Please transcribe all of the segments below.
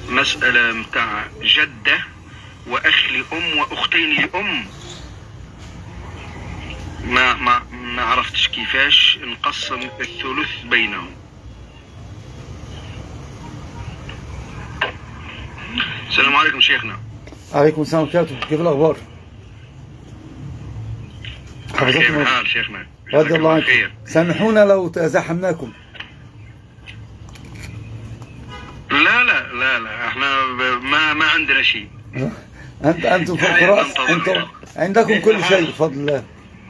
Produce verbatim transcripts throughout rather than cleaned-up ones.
مسألة متاع جدة وأخ لأم وأختين لأم، ما ما ما عرفتش كيفاش نقسم الثلث بينهم. السلام عليكم شيخنا. عليكم السلام ورحمة الله. كيف الأخبار؟ كيف الحال شيخنا؟ رضي الله عنك. سامحونا لو تزاحمناكم. لا لا لا لا احنا ما ما عندنا شيء. انت انتم فقراء، انتم عندكم كل شيء بفضل الله.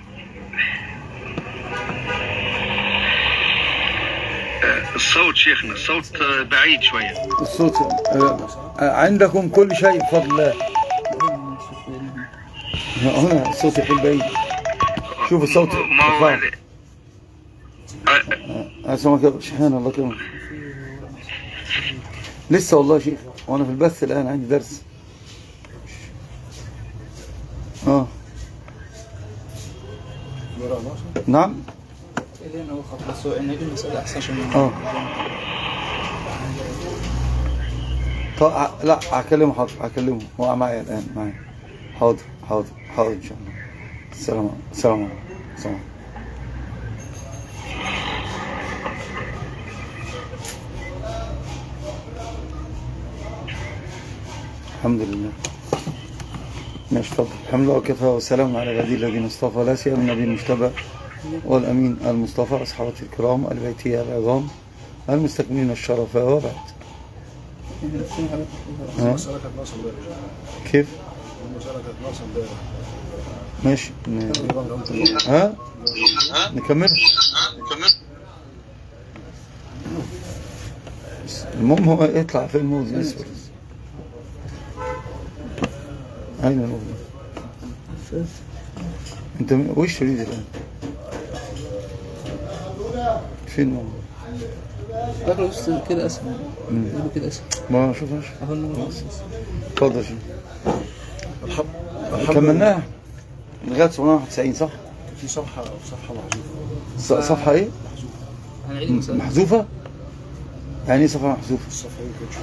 الصوت شيخنا الصوت بعيد شوية. الصوت عندكم كل شيء بفضل الله. هنا الصوت يكون بعيد. شوف الصوت. ما هو اسمعك سبحان الله كمان. لسه والله يا شيخ وانا في البث الان عندي درس. اه نعم. الين هو خط بس هو انه المساله احسن من اه طيب لا هكلمه. حاضر هكلمه هو معايا الان معايا. حاضر حاضر حاضر ان شاء الله. السلام السلام عليكم. السلام. الحمد لله. ماشي اتفضل. الحمد لله وكفى وسلام على عبادي الذين اصطفى، لا سيما النبي المجتبى والامين المصطفى، اصحابه الكرام البيتيه العظام المستكملين الشرف، وبعد. كيف؟ ماشي. ها؟ نكمل؟ المهم هو يطلع في الموز يسفر. أين الموضوع؟ أنت وش تريد الآن؟ فين الموضوع؟ لا بس كده أسهل. كده أسهل. ما أشوفهاش. اتفضل شيء. كملناها لغاية سبعمية وواحد وتسعين صح؟ في صفحة صفحة محذوفة. صفحة إيه؟ محذوفة؟ يعني إيه صفحة محذوفة؟ الصفحة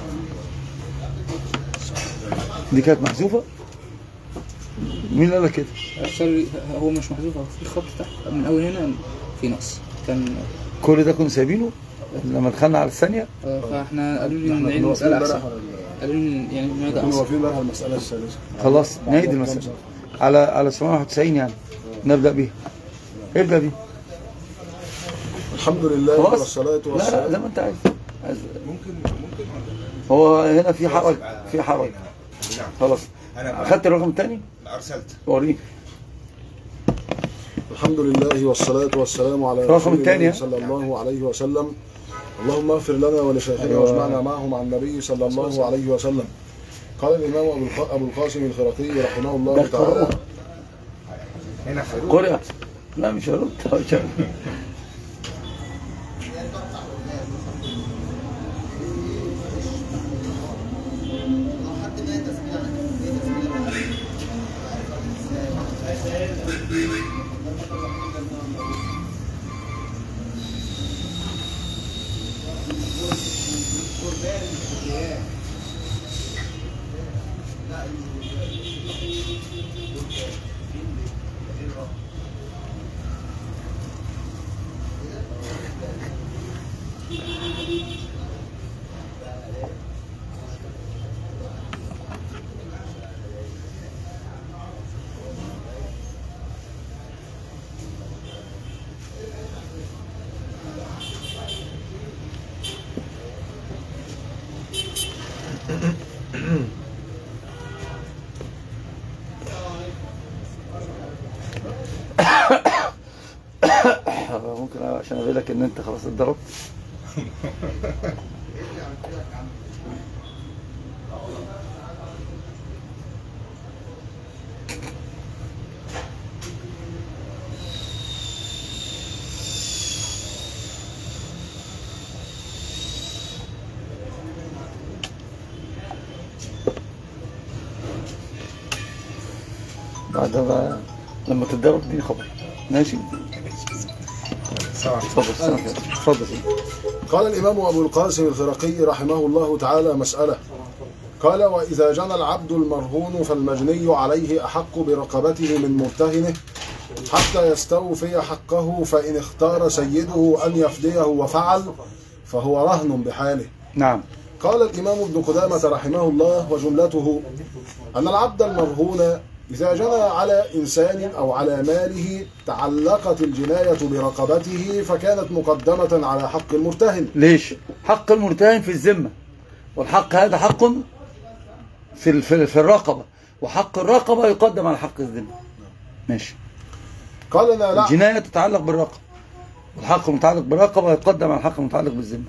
دي كانت محذوفة؟ مين قال لك كده؟ هو مش محذوف، في خط تحت من اول هنا في نقص كان. كل ده كنا سايبينه لما دخلنا على الثانية؟ فاحنا قالوا لي نعيد المسألة احسن. قالوا لي يعني ماذا احسن؟ هو في بقى المسألة الثالثة. خلاص نعيد المسألة على على سبعمية وواحد وتسعين يعني نبدأ بيها. ابدأ بيها. الحمد لله والصلاة والسلام. لا لا زي ما انت عايز. ممكن ممكن هو هنا في حرج في حرج. خلاص اخدت الرقم الثاني؟ ارسلت وريني. الحمد لله والصلاة والسلام على رقم الثاني صلى الله عليه وسلم. اللهم اغفر لنا ولشيخنا واجمعنا معهم عن النبي صلى الله عليه وسلم. قال الإمام أبو القاسم الخرقي رحمه الله تعالى. هنا قرأ. لا مش هرد. ممكن عشان اقول لك ان انت خلاص اتضربت. بعد بقى لما تتضرب دي خبر. ماشي. تفضل تفضل. قال الإمام أبو القاسم الخرقي رحمه الله تعالى مسألة. قال وإذا جنى العبد المرهون فالمجني عليه أحق برقبته من مرتهنه حتى يستوفي حقه، فإن اختار سيده أن يفديه وفعل فهو رهن بحاله. نعم. قال الإمام ابن قدامة رحمه الله وجملته أن العبد المرهون إذا جنى على إنسان أو على ماله تعلقت الجناية برقبته فكانت مقدمة على حق المرتهن. ليش؟ حق المرتهن في الذمة، والحق هذا حق في في الرقبة، وحق الرقبة يقدم على حق الذمة. ماشي. قال أنا لا، الجناية تتعلق بالرقبة، والحق المتعلق بالرقبة يقدم على الحق المتعلق بالذمة.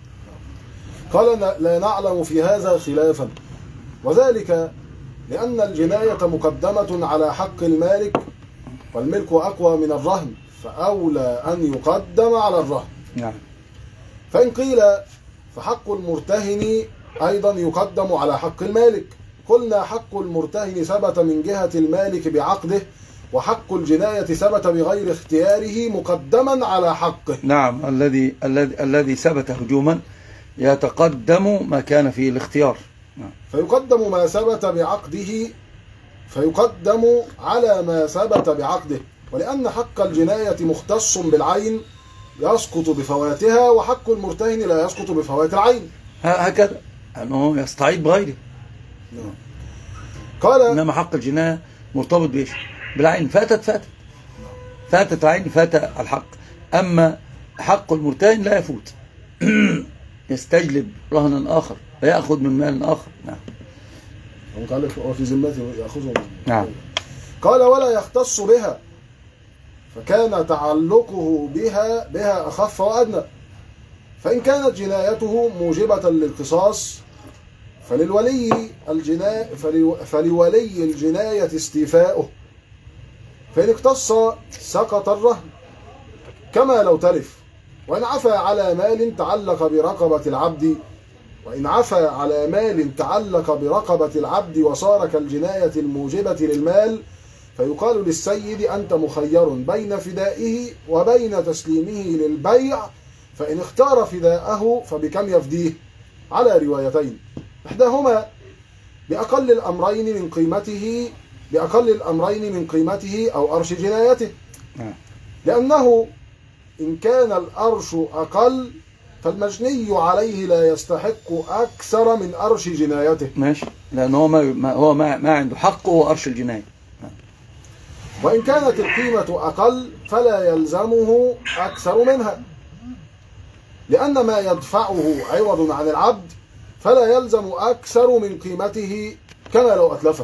قال لا نعلم في هذا خلافا، وذلك لأن الجناية مقدمة على حق المالك، والملك أقوى من الرهن، فأولى أن يقدم على الرهن. نعم. فإن قيل فحق المرتهن أيضا يقدم على حق المالك، قلنا حق المرتهن ثبت من جهة المالك بعقده، وحق الجناية ثبت بغير اختياره مقدما على حقه. نعم. الذي الذي الذي ثبت هجوما يتقدم ما كان فيه الاختيار. نعم. فيقدم ما ثبت بعقده فيقدم على ما ثبت بعقده، ولأن حق الجناية مختص بالعين يسقط بفواتها، وحق المرتهن لا يسقط بفوات العين. هكذا أنه يستعيد بغيره. نعم. قال إنما حق الجناية مرتبط بإيش؟ بالعين. فاتت فاتت فاتت العين فات الحق. أما حق المرتهن لا يفوت يستجلب رهنا آخر ويأخذ من مال آخر. نعم. وفي ذمته يأخذه. نعم. قال ولا يختص بها، فكان تعلقه بها بها أخف وأدنى. فإن كانت جنايته موجبة للقصاص فللولي الجناية فلولي الجناية استيفاؤه، فإن اقتص سقط الرهن كما لو تلف. وإن عفى على مال تعلق برقبة العبد وإن عفى على مال تعلق برقبة العبد وصار كالجناية الموجبة للمال، فيقال للسيد أنت مخير بين فدائه وبين تسليمه للبيع، فإن اختار فداءه فبكم يفديه؟ على روايتين، إحداهما بأقل الأمرين من قيمته بأقل الأمرين من قيمته أو أرش جنايته، لأنه إن كان الأرش أقل فالمجني عليه لا يستحق أكثر من أرش جنايته. ماشي. لأنه هو ما هو ما, ما عنده حق هو أرش الجناية. وإن كانت القيمة أقل فلا يلزمه أكثر منها، لأن ما يدفعه عوض عن العبد فلا يلزم أكثر من قيمته كما لو أتلفه.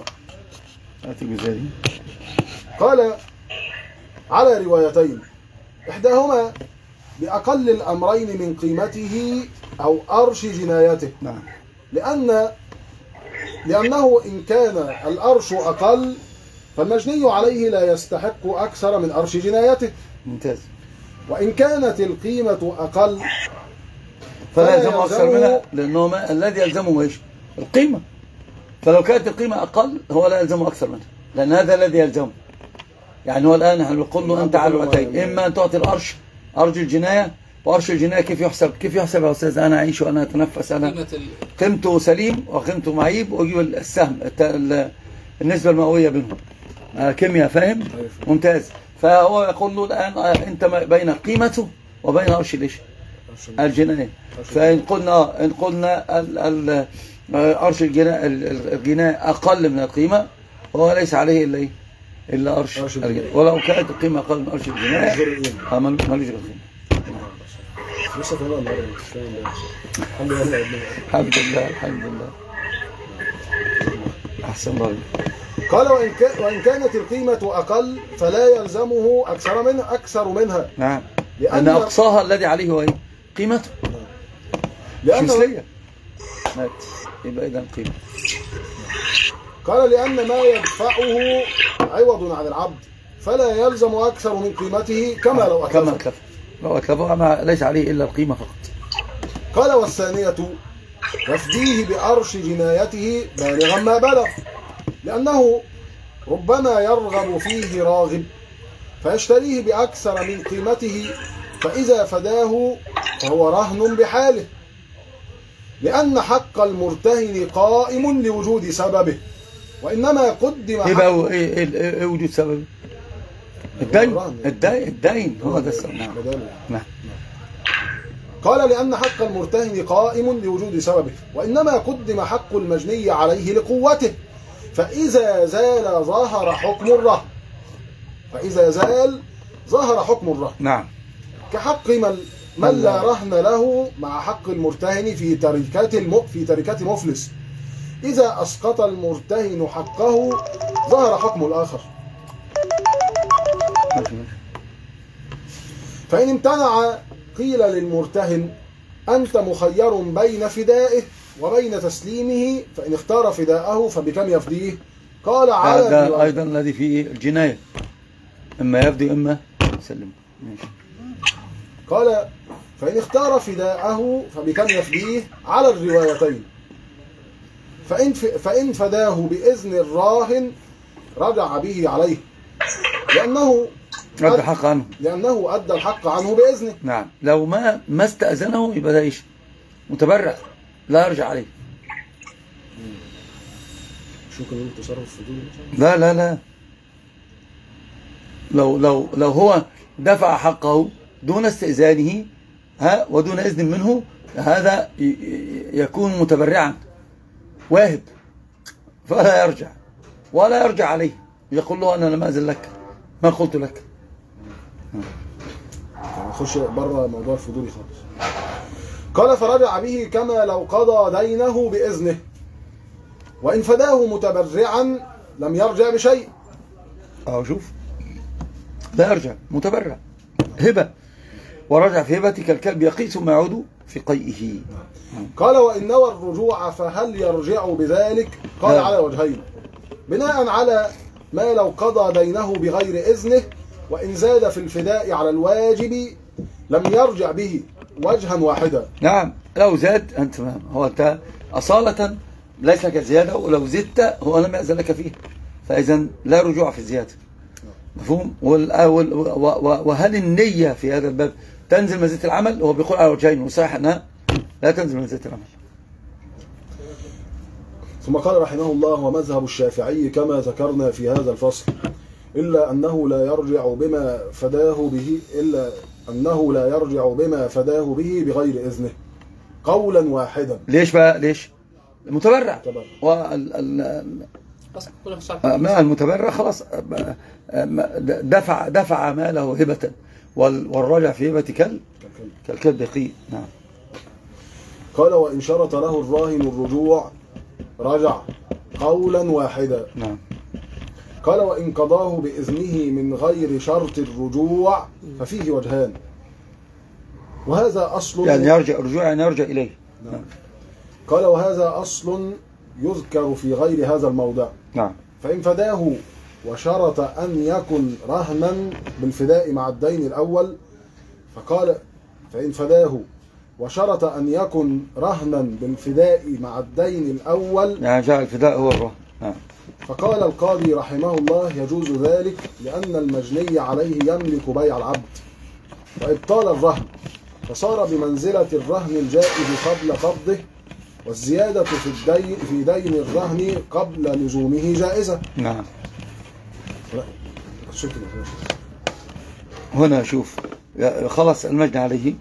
قال على روايتين، إحداهما بأقل الأمرين من قيمته أو أرش جنايته، لأن لأنه إن كان الأرش أقل فالمجني عليه لا يستحق أكثر من أرش جنايته. ممتاز. وإن كانت القيمة أقل فلا يلزمه أكثر منها، لأنه ما الذي يلزمه إيش؟ القيمة. فلو كانت القيمة أقل هو لا يلزمه أكثر منها، لأن هذا الذي يلزمه. يعني هو الآن نحن نقول له أنت على الوقتين، إما أن تعطي الأرش أرش الجناية، وأرش الجناية كيف يحسب؟ كيف يحسب يا أستاذ؟ أنا أعيش وأنا أتنفس، أنا قيمته سليم وقيمته معيب، وأجيب السهم النسبة المئوية بينهم. كيمياء، فاهم؟ ممتاز. فهو يقول له الآن أنت بين قيمته وبين أرش ليش؟ الجناية. فإن قلنا إن قلنا أرش الجناية أقل من القيمة فهو ليس عليه إلا إيه؟ إلا أرش الجناية، ولو كانت القيمة أقل من أرش الجناية مالوش القيمة. لسه كمان الحمد لله الحمد لله الحمد لله. أحسن الله. قال وإن, وإن كانت القيمة أقل فلا يلزمه أكثر منها أكثر منها. نعم. لأن أقصاها الذي عليه هو إيه؟ قيمته. لأن مثلية. مات. يبقى إذا قيمة. قال لأن ما يدفعه عوض عن العبد فلا يلزم أكثر من قيمته كما لو أتلفه. كما أتلفه. لو أتلفه ليس عليه إلا القيمة فقط. قال والثانية يفديه بأرش جنايته بالغا ما بلغ، لأنه ربما يرغب فيه راغب فيشتريه بأكثر من قيمته، فإذا فداه فهو رهن بحاله. لأن حق المرتهن قائم لوجود سببه، وإنما قدم ايه بقى هو- ايه ايه ايه إيه وجود سبب؟ الدين الرهن. الدين الدين هو ده السبب. نعم بداله. نعم قال لأن حق المرتهن قائم لوجود سببه، وإنما قدم حق المجني عليه لقوته، فإذا زال ظهر حكم الرهن فإذا زال ظهر حكم الرهن نعم كحق من من لا رهن له مع حق المرتهن في تركات الم... في تركات مفلس. إذا أسقط المرتهن حقه ظهر حكم الآخر. ماشي ماشي. فإن امتنع قيل للمرتهن أنت مخير بين فدائه وبين تسليمه، فإن اختار فداءه فبكم يفديه؟ قال على هذا الرواية. ايضا الذي فيه الجنايه، اما يفدي اما يسلم. ماشي. قال فإن اختار فداءه فبكم يفديه على الروايتين. فإن, ف... فإن فداه بإذن الراهن رجع به عليه، لأنه رد حق عنه. لأنه أدى الحق عنه بإذنه. نعم لو ما ما استأذنه يبقى ده ايش؟ متبرع لا يرجع عليه. شو كان تصرف فضولي؟ لا لا لا لو لو لو هو دفع حقه دون استئذانه ها ودون إذن منه، هذا ي- ي- يكون متبرعا واهب، فلا يرجع ولا يرجع عليه، يقول له أنا لم أذن لك، ما قلت لك. يعني نخش بره موضوع الفضولي خالص. قال فرجع به كما لو قضى دينه بإذنه، وإن فداه متبرعا لم يرجع بشيء. أهو شوف، لا يرجع متبرع هبة، ورجع في هبتك الكلب يقي ثم يعود في قيئه. قال وإن نوى الرجوع فهل يرجع بذلك؟ قال لا. على وجهين، بناء على ما لو قضى دينه بغير إذنه، وإن زاد في الفداء على الواجب لم يرجع به وجها واحدا. نعم لو زاد أنت فاهم، هو أنت أصالة ليس لك زيادة، ولو زدت هو لم يأذن لك فيه، فإذا لا رجوع في الزيادة. مفهوم؟ وال- وال- وهل النية في هذا الباب تنزل منزلة العمل؟ هو بيقول على وجهين، وصحيح أنها لا تنزل منزلة العمل. ثم قال رحمه الله ومذهب الشافعي كما ذكرنا في هذا الفصل، إلا أنه لا يرجع بما فداه به إلا أنه لا يرجع بما فداه به بغير إذنه قولا واحدا. ليش بقى؟ ليش؟ المتبرع. متبرع. وال ال- اصلا كل صح. ما المتبرع خلاص دفع دفع ماله هبة، وال- والراجع في هبة كل كالكلب يقي. نعم. قال وإن شرط له الراهن الرجوع رجع قولا واحدا. نعم. قال وإن قضاه بإذنه من غير شرط الرجوع ففيه وجهان، وهذا أصل يعني يرجع رجوع يعني يرجع إليه. نعم. قال وهذا أصل يذكر في غير هذا الموضع. نعم. فإن فداه وشرط أن يكن رهنا بالفداء مع الدين الأول، فقال فإن فداه وشرط أن يكن رهنا بالفداء مع الدين الأول، يعني جعل الفداء هو الرهن. نعم. فقال القاضي رحمه الله يجوز ذلك لأن المجني عليه يملك بيع العبد وإبطال الرهن، فصار بمنزلة الرهن الجائز قبل قبضه، والزيادة في الدين في دين الرهن قبل لزومه جائزة. نعم. لا. شكرا. هنا شوف خلص المجني عليه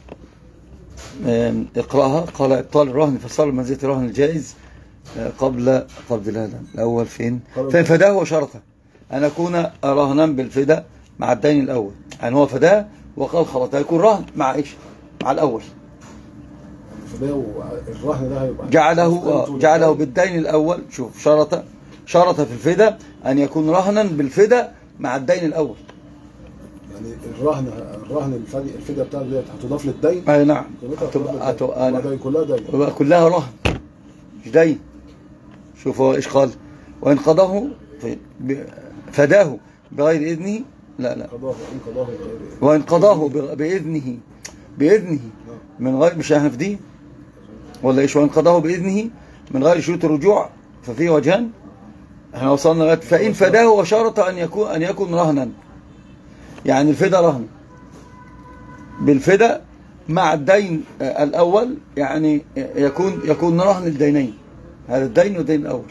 آم، اقرأها. قال ابطال الرهن فصار منزلة الرهن الجائز آه، قبل قبل لا لا الأول فين فين فداه وشرطه أن يكون رهنا بالفداء مع الدين الأول، يعني هو فداه وقال خلاص هيكون رهن مع إيش؟ مع الأول. فده الرهن ده هيبقى جعله آه، جعله بالدين الأول. شوف شرط شرط في الفداء أن يكون رهنا بالفداء مع الدين الأول. يعني الرهن الرهن الفدي الفدية بتاعته ديت هتضاف للدين. أي نعم. قيمتها هتبقى هتضاف للدين. هتبقى يبقى نعم. دين كلها دين. يبقى كلها رهن مش دين. شوف هو ايش قال؟ وان قضاه ب- فداه بغير اذنه لا لا قضاه إن قضاه بغير إذن. وان قضاه بغ- باذنه باذنه من غير مش هنفديه ولا ايش؟ وان قضاه باذنه من غير شروط الرجوع ففيه وجهان. احنا وصلنا لغايه فان فداه وشرط ان يكون ان يكون رهنا، يعني الفدا رهن بالفدا مع الدين الأول يعني يكون يكون رهن الدينين، هذا الدين والدين الأول.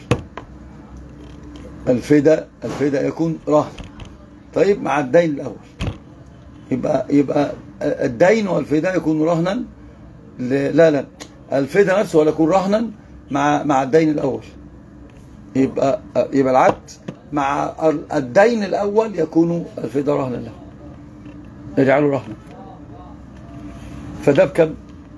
الفداء الفداء يكون رهن، طيب مع الدين الأول يبقى يبقى الدين والفداء يكون رهنا. لا لا الفداء نفسه ولا يكون رهنا مع مع الدين الأول. يبقى يبقى العبد مع الدين الأول يكون الفداء رهنا له، يجعله رهنا. فده بكم؟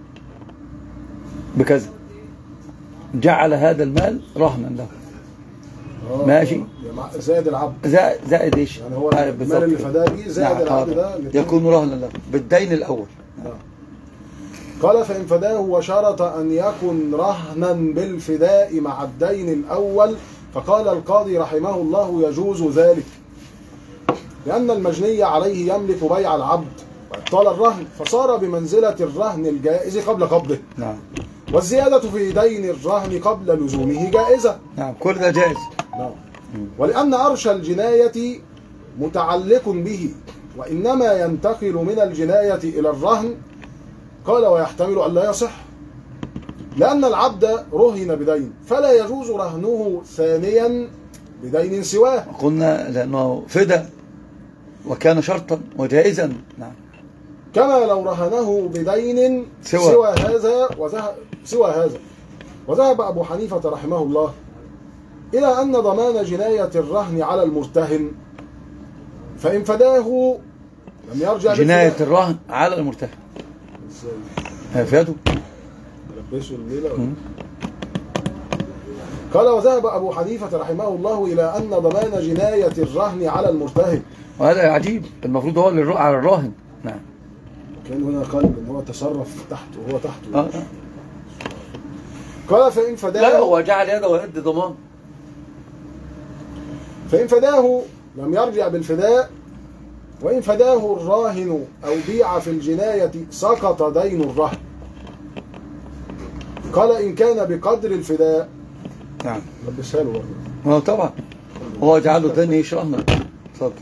بكذا، جعل هذا المال رهنا له. ماشي، زائد العبد، زائد, زائد ايش؟ يعني هو المال اللي فداه بيه زائد نعم. العبد ده يكون رهنا له بالدين الأول. نعم. قال فإن فداه وشرط أن يكن رهنا بالفداء مع الدين الأول، فقال القاضي رحمه الله يجوز ذلك، لأن المجني عليه يملك بيع العبد وإبطال الرهن، فصار بمنزلة الرهن الجائز قبل قبضه. نعم. والزيادة في دين الرهن قبل لزومه جائزة. نعم، كل ده جائز. نعم. ولأن أرش الجناية متعلق به، وإنما ينتقل من الجناية إلى الرهن، قال ويحتمل أن لا يصح، لأن العبد رهن بدين فلا يجوز رهنه ثانيا بدين سواه. قلنا لأنه فدى وكان شرطا وجائزا. نعم. كما لو رهنه بدين سوى, سوى هذا وذهب سوى هذا وذهب أبو حنيفة رحمه الله إلى أن ضمان جناية الرهن على المرتهن، فإن فداه لم يرجع جناية الرهن على المرتهن. ازاي؟ فاته لبسوا الليلة. قال وذهب أبو حنيفة رحمه الله إلى أن ضمان جناية الرهن على المرتهن، وهذا عجيب، المفروض هو اللي على الراهن. نعم. كان هنا قال إن هو تصرف تحته وهو تحته. آه. قال فإن فداه، لا هو جعل يده يد ضمان. فإن فداه لم يرجع بالفداء، وإن فداه الراهن أو بيع في الجناية سقط دين الرهن. قال إن كان بقدر الفداء. نعم. لبسها له برضه. هو طبعا هو جعله دين ايش رهنا. اتفضل.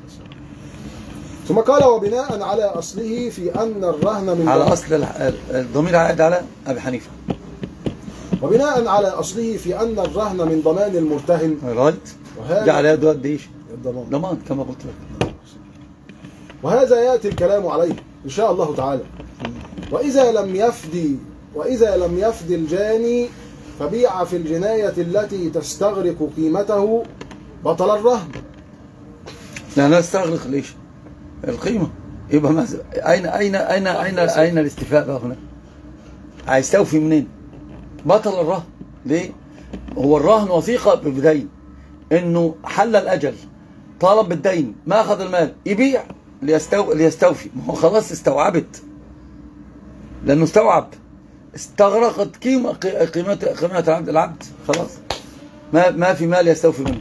ثم قال وبناء على أصله في أن الرهن من على أصل الضمير عائد على أبي حنيفة. وبناء على أصله في أن الرهن من ضمان المرتهن، غلط، جعل يده قد ايش؟ الضمان. ضمان كما قلت لك. وهذا يأتي الكلام عليه إن شاء الله تعالى. وإذا لم يفدي وإذا لم يفدي الجاني فبيع في الجناية التي تستغرق قيمته بطل الرهن. لا لا استغرق ليش؟ القيمة. يبقى ماذا؟ أين أين أين أين أين الاستيفاء بقى هنا؟ هيستوفي منين؟ بطل الرهن. ليه؟ هو الرهن وثيقة بدين، إنه حل الأجل، طالب بالدين، ما أخذ المال، يبيع ليستو... ليستوفي. ما هو خلاص استوعبت، لأنه استوعب، استغرقت قيمة قيمة قيمة العبد العبد خلاص، ما ما في مال يستوفي منه.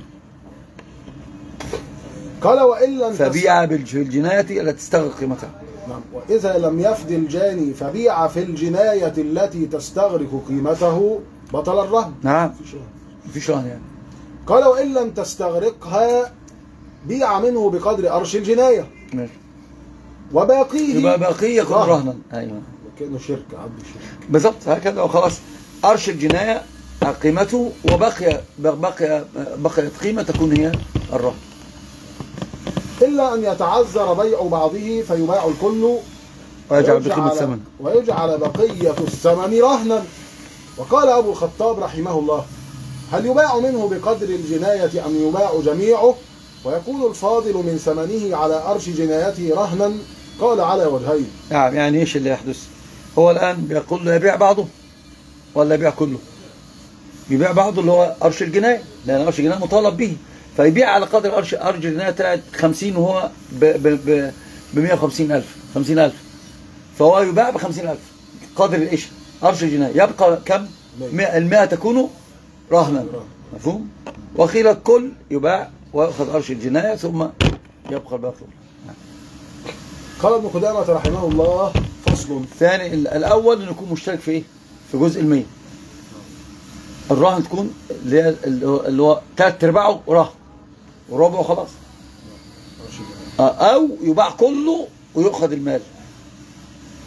قال وإن لم فبيع في الجناية التي تستغرق قيمتها. نعم. وإذا لم يفدي الجاني فبيع في الجناية التي تستغرق قيمته بطل الرهن. نعم. مفيش رهن يعني. قال وإن لم تستغرقها بيع منه بقدر أرش الجناية. ماشي. وباقيه يبقى باقيه يكون رهنا. ايوه. كأنه شركة، عبد الشركة. بالضبط هكذا، وخلاص أرش الجناية قيمته، وبقي بقي بقيت قيمة تكون هي الرهن. إلا أن يتعذر بيع بعضه فيباع الكل ويجعل بقيمة الثمن ويجعل بقية الثمن رهنا. وقال أبو الخطاب رحمه الله هل يباع منه بقدر الجناية أم يباع جميعه ويكون الفاضل من ثمنه على أرش جنايته رهنا؟ قال على وجهين. نعم. يعني إيش اللي يحدث؟ هو الآن بيقول له يبيع بعضه ولا يبيع كله؟ يبيع بعضه اللي هو أرش الجناية، لأن أرش الجناية مطالب به، فيبيع على قدر أرش أرش الجناية طلعت خمسين وهو ب مئة وخمسين ألف، خمسين ألف، فهو يباع ب خمسين ألف قدر الإيش؟ أرش الجناية. يبقى كم؟ المئة تكون رهنا. مفهوم؟ وقيل الكل يباع ويأخذ أرش الجناية ثم يبقى الباقي. قال ابن قدامة رحمه الله فصل ثاني. الأول أن يكون مشترك في إيه؟ في جزء المية. الرهن تكون اللي هو ثلاث أرباعه رهن وربعه خلاص، أو يباع كله ويأخذ المال.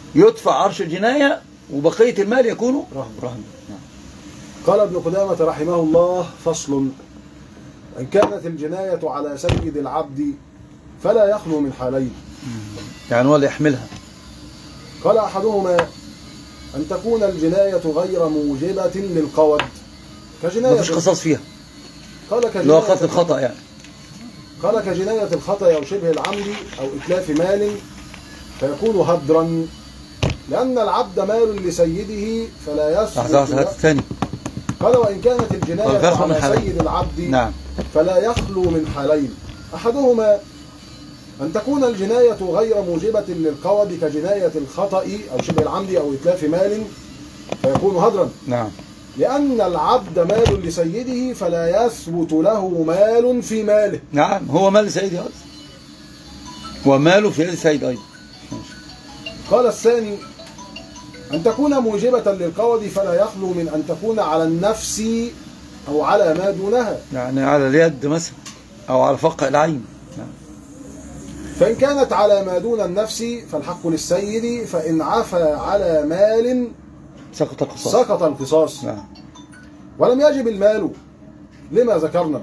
يدفع عرش الجناية وبقية المال يكون رهن. رهن. نعم. قال ابن قدامة رحمه الله: فصل: إن كانت الجناية على سيد العبد فلا يخلو من حالين. يعني هو اللي يحملها. قال أحدهما: أن تكون الجناية غير موجبة للقود كجناية ما فيش قصاص فيها، قال اللي هو قتل كجناية الخطأ يعني. قال كجناية الخطأ أو شبه العمد أو إتلاف مال فيكون هدرا، لأن العبد مال لسيده فلا لحظة يثبت لحظة له. الثاني. قال وإن كانت الجناية طيب، يخلو من على حالين. سيد العبد نعم. فلا يخلو من حالين. أحدهما أن تكون الجناية غير موجبة للقود كجناية الخطأ أو شبه العمد أو إتلاف مال فيكون هدرا، نعم. لأن العبد مال لسيده فلا يثبت له مال في ماله. نعم، هو مال سيدي أيضا وماله في يد سيد أيضا. قال الثاني: أن تكون موجبة للقود فلا يخلو من أن تكون على النفس أو على ما دونها، يعني على اليد مثلا أو على فقع العين. نعم. فإن كانت على ما دون النفس فالحق للسيد، فإن عفى على مال سقط القصاص. سقط القصاص. نعم. ولم يجب المال لما ذكرنا.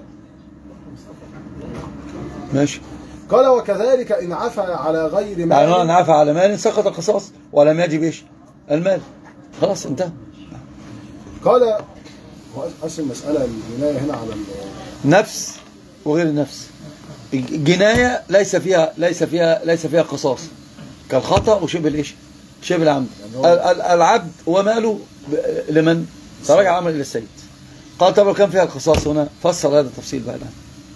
ماشي. قال وكذلك إن عفى على غير يعني هو مال عفى على مال سقط القصاص ولم يجب ايش؟ المال. خلاص انتهى. قال أصل المسألة الجناية هنا على نفس وغير النفس. الجناية ليس فيها ليس فيها ليس فيها قصاص كالخطأ وشبه الايش؟ شبه العمد. العبد وماله لمن؟ ترجع عمل الى السيد. قال طب لو كان فيها القصاص هنا فسر هذا التفصيل بعدها.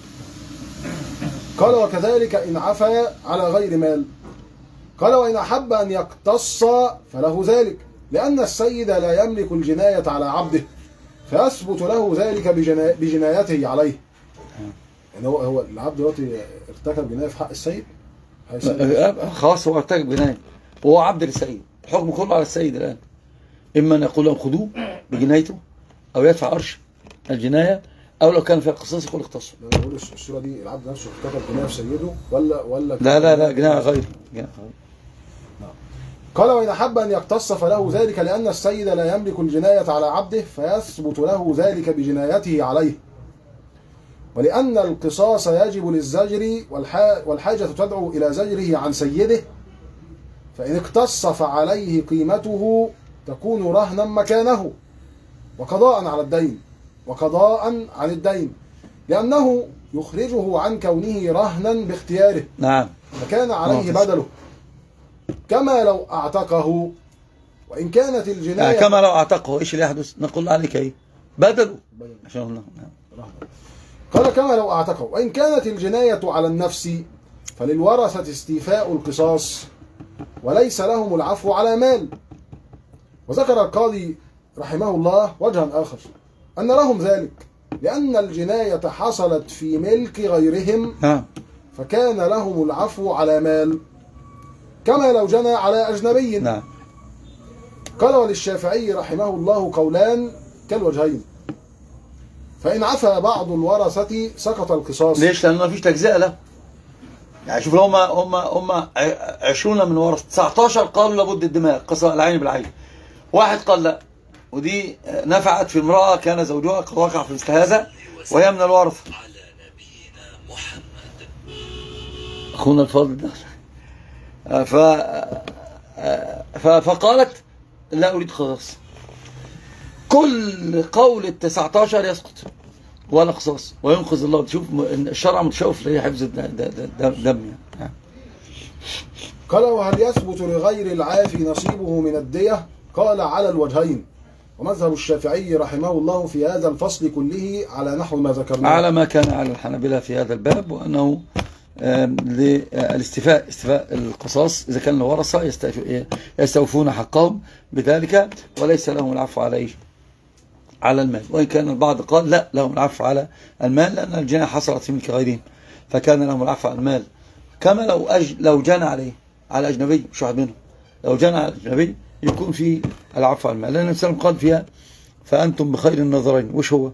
قال وكذلك إن عفى على غير مال. قال وإن أحب أن يقتص فله ذلك، لأن السيد لا يملك الجناية على عبده فيثبت له ذلك بجنا... بجنايته عليه. يعني هو هو العبد دلوقتي ارتكب جناية في حق السيد، خلاص هو ارتكب جناية وهو عبد للسيد، الحكم كله على السيد الآن. إما أن يقول لهم خذوه بجنايته أو يدفع عرش الجناية، أو لو كان فيها قصاص يقول اختصوا. لا بقول الصورة دي العبد نفسه ارتكب جناية في سيده ولا ولا لا لا لا جناية غير جناية غير. قال وإن أحب أن يقتص فله ذلك، لأن السيد لا يملك الجناية على عبده فيثبت له ذلك بجنايته عليه، ولأن القصاص يجب للزجر والحاجة تدعو إلى زجره عن سيده، فإن اقتص فعليه قيمته تكون رهنا مكانه وقضاء على الدين وقضاء عن الدين، لأنه يخرجه عن كونه رهنا باختياره. نعم. فكان عليه بدله كما لو أعتقه. وإن كانت الجناية يعني كما لو أعتقه إيش اللي يحدث؟ نقول عليك إيه؟ بدله عشان الله. نعم. قال كما لو أعتقه. وإن كانت الجناية على النفس فللورثة استيفاء القصاص وليس لهم العفو على مال. وذكر القاضي رحمه الله وجها آخر أن لهم ذلك، لأن الجناية حصلت في ملك غيرهم نعم. فكان لهم العفو على مال كما لو جنى على أجنبي. نعم. قال وللشافعي رحمه الله قولان كالوجهين، فإن عفى بعض الورثة سقط القصاص. ليش؟ لأنه ما فيش تجزئة له. يعني شوف هم هم هم عشرون من ورثة، تسعتاشر قالوا لابد الدماء قصاص العين بالعين، واحد قال لا، ودي نفعت في امرأة كان زوجها قد وقع في مثل هذا وهي من الورثة. أخونا الفاضل ده ف... ف... فقالت لا أريد قصاص. كل قول التسعتاشر يسقط ولا قصاص وينقذ الله. تشوف الشرع متشوف ليه حفظ الدم يعني. قال وهل يثبت لغير العافي نصيبه من الدية؟ قال على الوجهين، ومذهب الشافعي رحمه الله في هذا الفصل كله على نحو ما ذكرناه، على ما كان على الحنابلة في هذا الباب، وأنه للاستيفاء استيفاء القصاص إذا كان الورثة يستوفون حقهم بذلك وليس لهم العفو عليه على المال. وإن كان البعض قال لا، لهم العفو على المال لأن الجناية حصلت في ملك غيرهم فكان لهم العفو على المال، كما لو أج... لو جنى عليه على أجنبي، مش واحد منهم، لو جنى على أجنبي يكون في العفو على المال، لأن النبي صلى الله عليه وسلم قال فيها فأنتم بخير النظرين. وش هو؟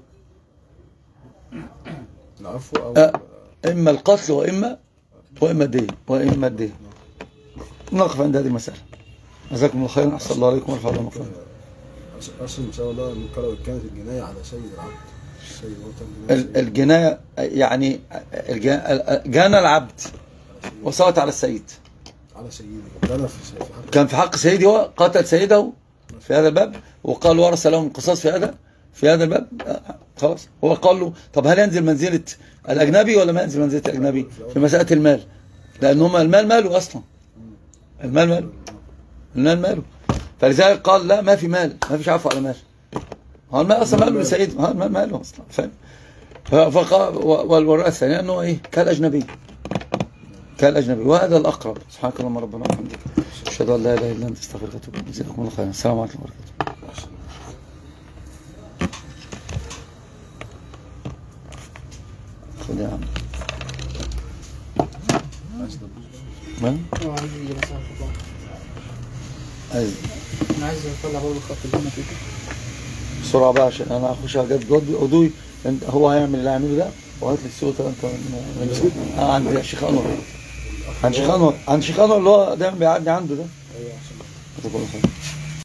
العفو أو أه إما القتل وإما وإما الدين وإما الدين. نقف عند هذه المسألة. جزاكم الله خيرا، احسن الله عليكم ورفع الله مقامكم. اصل المساواه ده لو كانت الجنايه على سيد العبد، السيد هو تم ال- الجنايه يعني الج- جنى العبد وصارت على السيد، على سيدي كان في في حق كان في حق سيدي، هو قتل سيده في هذا الباب وقال ورث لهم القصاص في هذا في هذا الباب. آه، خلاص هو قال له طب هل ينزل منزله الاجنبي ولا ما ينزل منزله الاجنبي في مساله المال؟ لان هم المال ماله اصلا، المال ماله، المال ماله، فلذلك قال لا ما في مال، ما فيش عفو على مال، هو المال اصلا ماله لسيده، ها المال ماله اصلا، فاهم؟ فقال والوراء الثانيه انه ايه كالاجنبي، كالاجنبي، وهذا الاقرب. سبحانك اللهم ربنا وبحمدك، اشهد ان لا اله الا انت، استغفرك واتوب اليك. جزاكم الله خيرا، السلام عليكم ورحمه الله وبركاته. خد يا عم. ما؟ هو عايز يجي بس على الخطوة. عايز انا عايز اطلع برضه الخط اللي هنا كده بسرعه بقى عشان انا اخش على جد جد عضوي. هو هيعمل اللي هيعمله ده، وهات لي الصوت انت من اه عند الشيخ انور، عند شيخ انور، عند شيخ انور اللي هو دايما بيعدي عنده ده. ايوه عشان جزاكم الله خير.